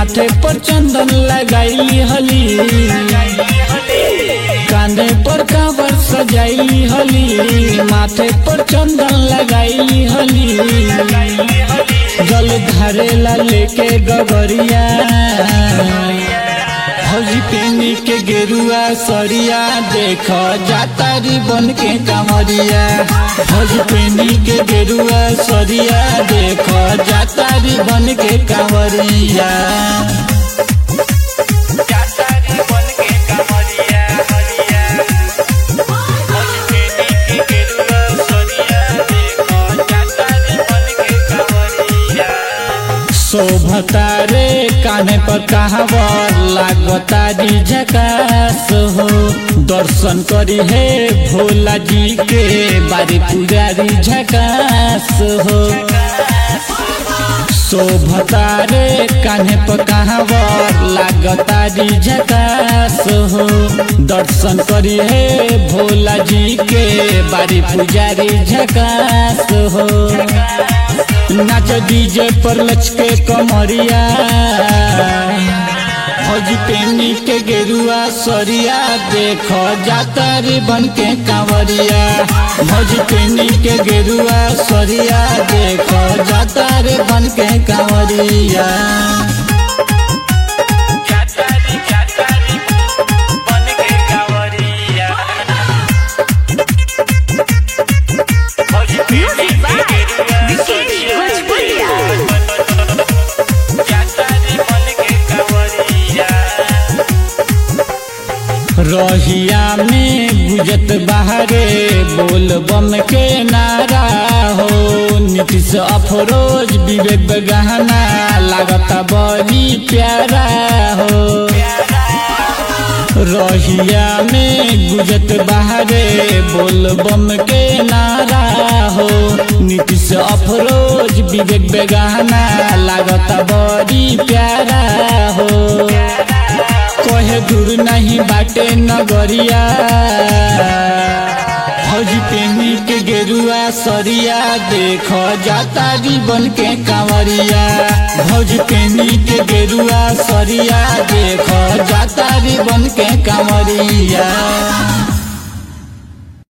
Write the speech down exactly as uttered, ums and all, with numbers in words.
माथे पर चंदन लगाईली हली, कांधे पर कांवर सजाईली हली, माथे पर चंदन लगाईली हली, जल धारेला लेके गगरिया, भौजी पेनी के गेरुआ सरिया, देख जातारी बन के कांवरिया, भौजी पेनी के गेरुआ सरिया, देख जातारी बन के कांवरिया। शोभता रे काने पर कहावर, लागतारी झकास हो, दर्शन करी है भोला जी के, बारी पुजारी झकास हो। शोभता रे काने पर कहावर, लागतारी झकास हो, दर्शन करी है भोला जी के, बारी पुजारी झकास हो। नाच डीजे पर लचके कमरिया, भौजी पेनी के गेरुआ सरिया, देख जातारी बन के कांवरिया, भौजी पेनी के गेरुआ सरिया, देख जातारी बन के कांवरिया। रहिया में गुजत बहारे बोल बम के नारा हो, नीतीश अफरोज विवेक गहना लागता बड़ी प्यारा हो। रहिया में गुजत बहारे बोल बम के नारा हो, नीतीश अफरोज विवेक गहना लागता बड़ी प्यारा हो। कहे दूर नहीं बाटे नगरिया, भौजी पेनी के गेरुआ सरिया, देख जातारी बन के कांवरिया, भौजी पेनी के गेरुआ सरिया, देख जातारी बन के कांवरिया।